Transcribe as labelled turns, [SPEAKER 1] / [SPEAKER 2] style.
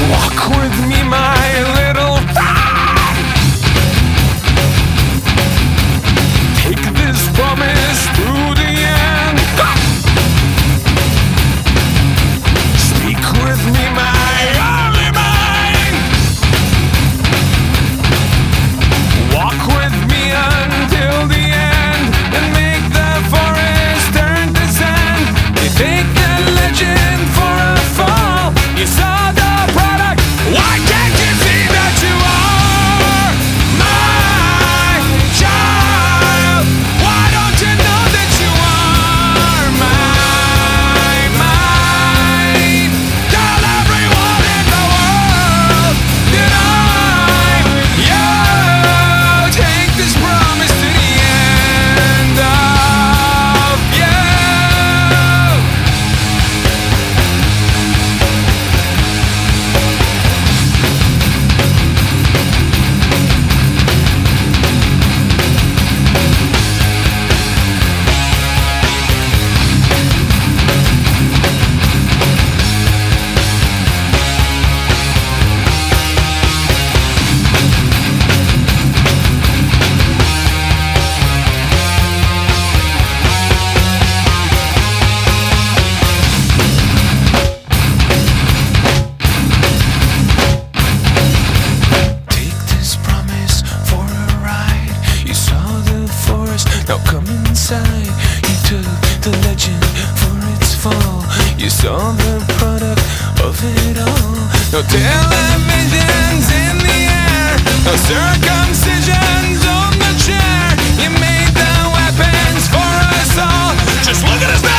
[SPEAKER 1] Walk with me, my little friend. Take this promise through the end. Speak with me, my only mind. Walk with me until the end, and make the forest turn to sand. You take the legend for a fall. You saw the product. Why can't you see that you are my child? Why don't you know that you are mine? Tell everyone in the world that I'm you. Take this promise to the end of you. Take this promise for a ride. You saw the forest, now come inside. You took the legend for its fall. You saw the product of it all. No televisions in the air, no circumcisions on the chair. You made the weapons for us all. Just look at us now.